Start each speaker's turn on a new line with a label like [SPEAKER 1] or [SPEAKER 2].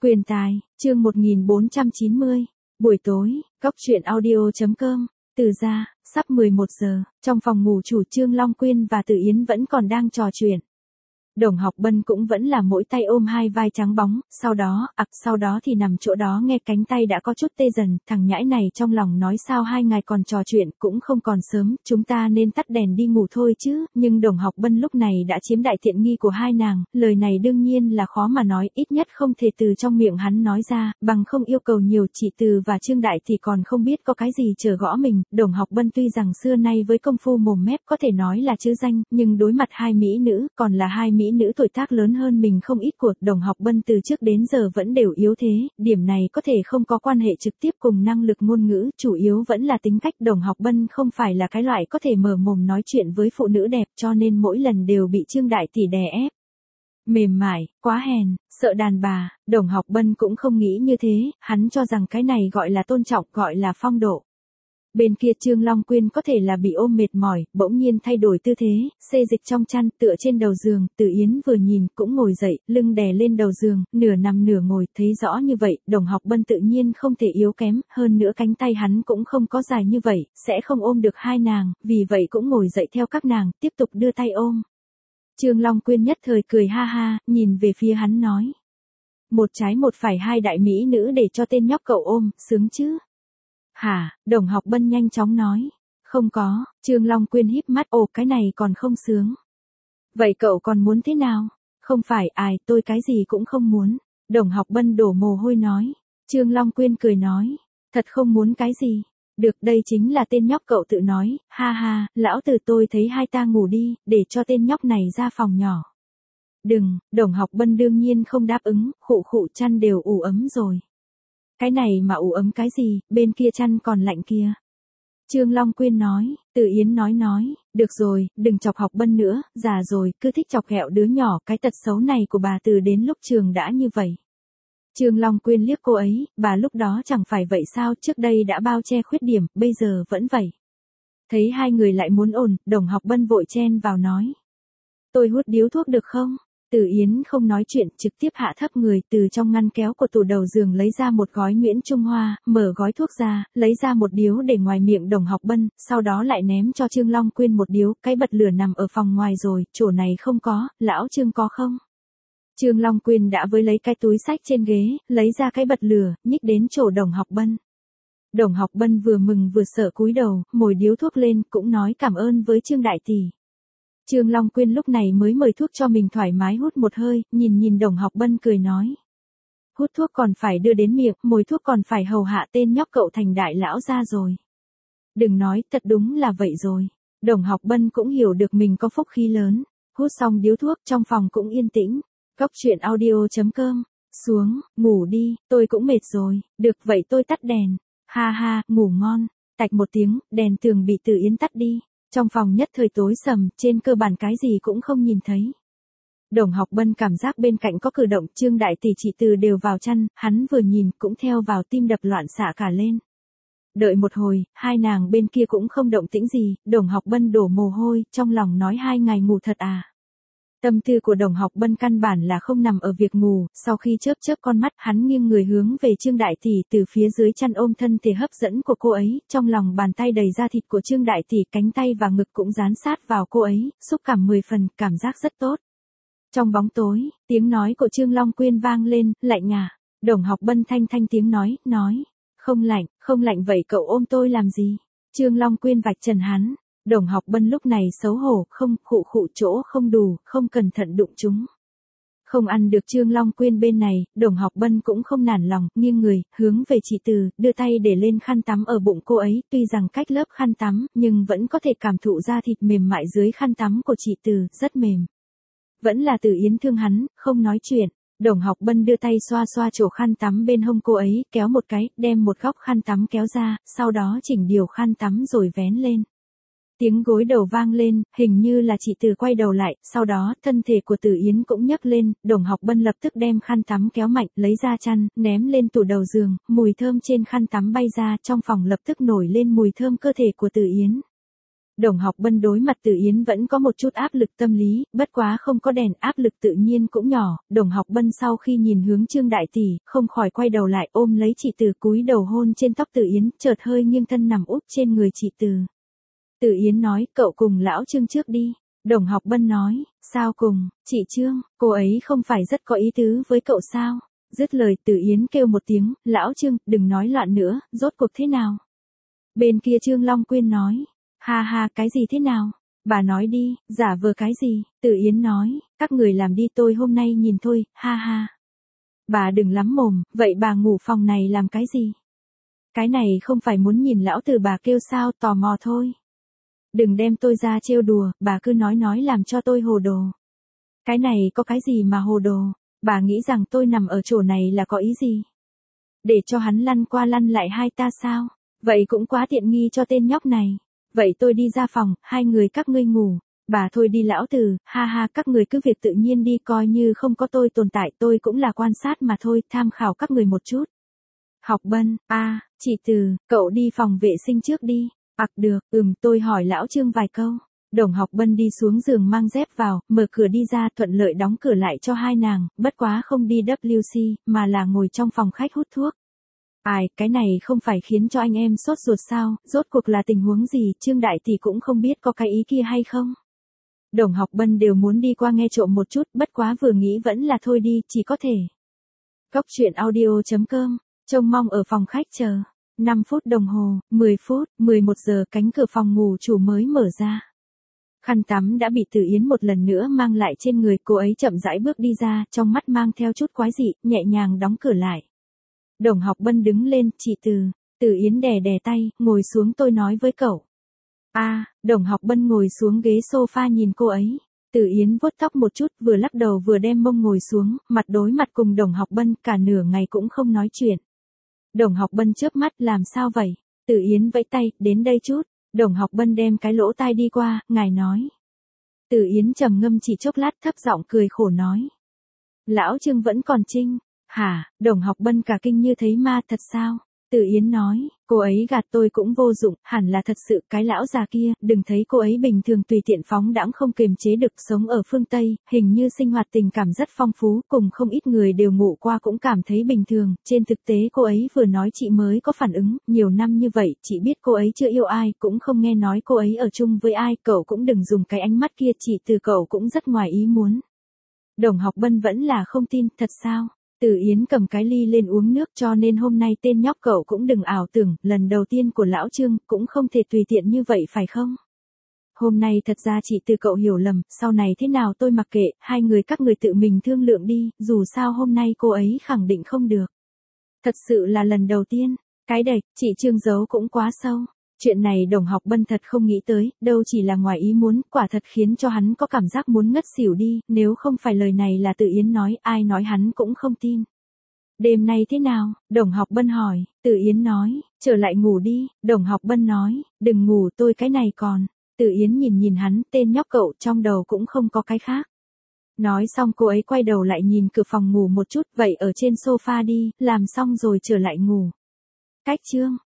[SPEAKER 1] Quyền tài, chương 1490, buổi tối, góc truyện audio.com, Từ gia, sắp 11 giờ, trong phòng ngủ chủ Trương Long Quyên và Từ Yến vẫn còn đang trò chuyện. Đồng Học Bân cũng vẫn là mỗi tay ôm hai vai trắng bóng, sau đó thì nằm chỗ đó nghe cánh tay đã có chút tê dần, thằng nhãi này trong lòng nói sao hai ngày còn trò chuyện cũng không còn sớm, chúng ta nên tắt đèn đi ngủ thôi chứ, nhưng Đồng Học Bân lúc này đã chiếm đại tiện nghi của hai nàng, lời này đương nhiên là khó mà nói, ít nhất không thể từ trong miệng hắn nói ra, bằng không yêu cầu nhiều. Chị Từ và Trương Đại thì còn không biết có cái gì chờ gõ mình. Đồng Học Bân tuy rằng xưa nay với công phu mồm mép có thể nói là chữ danh, nhưng đối mặt hai mỹ nữ, còn là hai mỹ nữ tuổi tác lớn hơn mình không ít cuộc, Đồng Học Bân từ trước đến giờ vẫn đều yếu thế, điểm này có thể không có quan hệ trực tiếp cùng năng lực ngôn ngữ, chủ yếu vẫn là tính cách. Đồng Học Bân không phải là cái loại có thể mở mồm nói chuyện với phụ nữ đẹp, cho nên mỗi lần đều bị Trương Đại tỷ đè ép. Mềm mại, quá hèn, sợ đàn bà. Đồng Học Bân cũng không nghĩ như thế, hắn cho rằng cái này gọi là tôn trọng, gọi là phong độ. Bên kia Trương Long Quyên có thể là bị ôm mệt mỏi, bỗng nhiên thay đổi tư thế, xê dịch trong chăn, tựa trên đầu giường. Từ Yến vừa nhìn cũng ngồi dậy, lưng đè lên đầu giường, nửa nằm nửa ngồi, thấy rõ như vậy, Đồng Học Bân tự nhiên không thể yếu kém, hơn nữa cánh tay hắn cũng không có dài như vậy, sẽ không ôm được hai nàng, vì vậy cũng ngồi dậy theo các nàng, tiếp tục đưa tay ôm. Trương Long Quyên nhất thời cười ha ha, nhìn về phía hắn nói: một trái một phải hai đại mỹ nữ để cho tên nhóc cậu ôm, sướng chứ? Hả? Đồng Học Bân nhanh chóng nói. Không có. Trương Long Quyên híp mắt, ồ cái này còn không sướng. Vậy cậu còn muốn thế nào? Không phải ai, tôi cái gì cũng không muốn. Đồng Học Bân đổ mồ hôi nói. Trương Long Quyên cười nói. Thật không muốn cái gì? Được, đây chính là tên nhóc cậu tự nói, ha ha, lão Từ tôi thấy hai ta ngủ đi, để cho tên nhóc này ra phòng nhỏ. Đừng. Đồng Học Bân đương nhiên không đáp ứng, khụ chăn đều ủ ấm rồi. Cái này mà ủ ấm cái gì, bên kia chăn còn lạnh kia. Trương Long Quyên nói. Từ Yến nói, được rồi, đừng chọc Học Bân nữa, già rồi, cứ thích chọc ghẹo đứa nhỏ, cái tật xấu này của bà từ đến lúc trường đã như vậy. Trương Long Quyên liếc cô ấy, bà lúc đó chẳng phải vậy sao, trước đây đã bao che khuyết điểm, bây giờ vẫn vậy. Thấy hai người lại muốn ồn, Đồng Học Bân vội chen vào nói. Tôi hút điếu thuốc được không? Từ Yến không nói chuyện, trực tiếp hạ thấp người, từ trong ngăn kéo của tủ đầu giường lấy ra một gói Nguyễn Trung Hoa, mở gói thuốc ra, lấy ra một điếu để ngoài miệng Đồng Học Bân, sau đó lại ném cho Trương Long Quyên một điếu, cái bật lửa nằm ở phòng ngoài rồi, chỗ này không có, lão Trương có không? Trương Long Quyên đã với lấy cái túi xách trên ghế, lấy ra cái bật lửa, nhích đến chỗ Đồng Học Bân. Đồng Học Bân vừa mừng vừa sợ cúi đầu, mồi điếu thuốc lên, cũng nói cảm ơn với Trương Đại tỷ. Trương Long Quyên lúc này mới mời thuốc cho mình thoải mái hút một hơi, nhìn Đồng Học Bân cười nói. Hút thuốc còn phải đưa đến miệng, mồi thuốc còn phải hầu hạ tên nhóc cậu thành đại lão ra rồi. Đừng nói, thật đúng là vậy rồi. Đồng Học Bân cũng hiểu được mình có phúc khí lớn. Hút xong điếu thuốc trong phòng cũng yên tĩnh. Góc truyện audio.com, xuống, ngủ đi, tôi cũng mệt rồi, được vậy tôi tắt đèn. Ha ha, ngủ ngon. Tạch một tiếng, đèn tường bị Từ Yến tắt đi. Trong phòng nhất thời tối sầm, trên cơ bản cái gì cũng không nhìn thấy. Đồng Học Bân cảm giác bên cạnh có cử động, Trương Đại tỷ chị Từ đều vào chăn, hắn vừa nhìn cũng theo vào, tim đập loạn xạ cả lên. Đợi một hồi, hai nàng bên kia cũng không động tĩnh gì, Đồng Học Bân đổ mồ hôi, trong lòng nói hai ngày ngủ thật à. Tâm tư của Đồng Học Bân căn bản là không nằm ở việc ngủ, sau khi chớp con mắt, hắn nghiêng người hướng về Trương Đại tỷ, từ phía dưới chăn ôm thân thể hấp dẫn của cô ấy, trong lòng bàn tay đầy da thịt của Trương Đại tỷ, cánh tay và ngực cũng dán sát vào cô ấy, xúc cảm 10 phần, cảm giác rất tốt. Trong bóng tối, tiếng nói của Trương Long Quyên vang lên, lạnh à? Đồng Học Bân thanh tiếng nói, không lạnh vậy cậu ôm tôi làm gì? Trương Long Quyên vạch trần hắn. Đồng Học Bân lúc này xấu hổ, không, khụ chỗ không đủ, không cẩn thận đụng chúng. Không ăn được Trương Long Quyên bên này, Đồng Học Bân cũng không nản lòng, nghiêng người, hướng về chị Từ, đưa tay để lên khăn tắm ở bụng cô ấy, tuy rằng cách lớp khăn tắm, nhưng vẫn có thể cảm thụ da thịt mềm mại dưới khăn tắm của chị Từ, rất mềm. Vẫn là Từ Yến thương hắn, không nói chuyện. Đồng Học Bân đưa tay xoa chỗ khăn tắm bên hông cô ấy, kéo một cái, đem một góc khăn tắm kéo ra, sau đó chỉnh điều khăn tắm rồi vén lên. Tiếng gối đầu vang lên, hình như là chị Từ quay đầu lại, sau đó, thân thể của Từ Yến cũng nhấc lên, Đồng Học Bân lập tức đem khăn tắm kéo mạnh, lấy ra chăn, ném lên tủ đầu giường, mùi thơm trên khăn tắm bay ra, trong phòng lập tức nổi lên mùi thơm cơ thể của Từ Yến. Đồng Học Bân đối mặt Từ Yến vẫn có một chút áp lực tâm lý, bất quá không có đèn áp lực tự nhiên cũng nhỏ. Đồng Học Bân sau khi nhìn hướng Trương đại tỷ, không khỏi quay đầu lại ôm lấy chị Từ cúi đầu hôn trên tóc Từ Yến, chợt hơi nghiêng thân nằm úp trên người chị Từ. Từ Yến nói, cậu cùng lão Trương trước đi. Đồng Học Bân nói, sao cùng, chị Trương, cô ấy không phải rất có ý tứ với cậu sao? Dứt lời Từ Yến kêu một tiếng, lão Trương, đừng nói loạn nữa, rốt cuộc thế nào? Bên kia Trương Long Quyên nói, ha ha, cái gì thế nào? Bà nói đi, giả vờ cái gì? Từ Yến nói, các người làm đi, tôi hôm nay nhìn thôi, ha ha. Bà đừng lắm mồm, vậy bà ngủ phòng này làm cái gì? Cái này không phải muốn nhìn lão Từ bà kêu sao, tò mò thôi. Đừng đem tôi ra trêu đùa, bà cứ nói làm cho tôi hồ đồ. Cái này có cái gì mà hồ đồ? Bà nghĩ rằng tôi nằm ở chỗ này là có ý gì? Để cho hắn lăn qua lăn lại hai ta sao? Vậy cũng quá tiện nghi cho tên nhóc này. Vậy tôi đi ra phòng, hai người các ngươi ngủ. Bà thôi đi lão Từ, ha ha, các người cứ việc tự nhiên đi, coi như không có tôi tồn tại, tôi cũng là quan sát mà thôi, tham khảo các người một chút. Học Bân, chị Từ, cậu đi phòng vệ sinh trước đi. Được, tôi hỏi lão Trương vài câu. Đồng Học Bân đi xuống giường mang dép vào, mở cửa đi ra, thuận lợi đóng cửa lại cho hai nàng, bất quá không đi WC, mà là ngồi trong phòng khách hút thuốc. Cái này không phải khiến cho anh em sốt ruột sao, rốt cuộc là tình huống gì, Trương đại tỷ cũng không biết có cái ý kia hay không. Đồng Học Bân đều muốn đi qua nghe trộm một chút, bất quá vừa nghĩ vẫn là thôi đi, chỉ có thể. Coctruyện.audio.com, trông mong ở phòng khách chờ. 5 phút đồng hồ, 10 phút, 11 giờ cánh cửa phòng ngủ chủ mới mở ra. Khăn tắm đã bị Từ Yến một lần nữa mang lại trên người, cô ấy chậm rãi bước đi ra, trong mắt mang theo chút quái dị, nhẹ nhàng đóng cửa lại. Đồng Học Bân đứng lên, chị Từ. Từ Yến đè tay, ngồi xuống, tôi nói với cậu. Đồng Học Bân ngồi xuống ghế sofa nhìn cô ấy. Từ Yến vuốt tóc một chút, vừa lắc đầu vừa đem mông ngồi xuống, mặt đối mặt cùng Đồng Học Bân, cả nửa ngày cũng không nói chuyện. Đồng Học Bân chớp mắt, làm sao vậy? Từ Yến vẫy tay, đến đây chút. Đồng Học Bân đem cái lỗ tai đi qua, ngài nói. Từ Yến trầm ngâm chỉ chốc lát, thấp giọng cười khổ nói. Lão Trương vẫn còn trinh. Hả? Đồng Học Bân cả kinh như thấy ma, thật sao? Từ Yến nói, cô ấy gạt tôi cũng vô dụng, hẳn là thật sự, cái lão già kia, đừng thấy cô ấy bình thường tùy tiện phóng đãng không kiềm chế được, sống ở phương Tây, hình như sinh hoạt tình cảm rất phong phú, cùng không ít người đều ngủ qua cũng cảm thấy bình thường, trên thực tế cô ấy vừa nói chị mới có phản ứng, nhiều năm như vậy, chị biết cô ấy chưa yêu ai, cũng không nghe nói cô ấy ở chung với ai, cậu cũng đừng dùng cái ánh mắt kia, chị Từ cậu cũng rất ngoài ý muốn. Đồng Học Bân vẫn là không tin, thật sao? Từ Yến cầm cái ly lên uống nước, cho nên hôm nay tên nhóc cậu cũng đừng ảo tưởng, lần đầu tiên của lão Trương, cũng không thể tùy tiện như vậy phải không? Hôm nay thật ra chị Từ cậu hiểu lầm, sau này thế nào tôi mặc kệ, hai người các người tự mình thương lượng đi, dù sao hôm nay cô ấy khẳng định không được. Thật sự là lần đầu tiên, cái đệch, chị Trương giấu cũng quá sâu. Chuyện này Đồng Học Bân thật không nghĩ tới, đâu chỉ là ngoài ý muốn, quả thật khiến cho hắn có cảm giác muốn ngất xỉu đi, nếu không phải lời này là Từ Yến nói, ai nói hắn cũng không tin. Đêm nay thế nào? Đồng Học Bân hỏi. Từ Yến nói, trở lại ngủ đi. Đồng Học Bân nói, đừng ngủ, tôi cái này còn. Từ Yến nhìn hắn, tên nhóc cậu, trong đầu cũng không có cái khác. Nói xong cô ấy quay đầu lại nhìn cửa phòng ngủ một chút, vậy ở trên sofa đi, làm xong rồi trở lại ngủ. Cách Trương.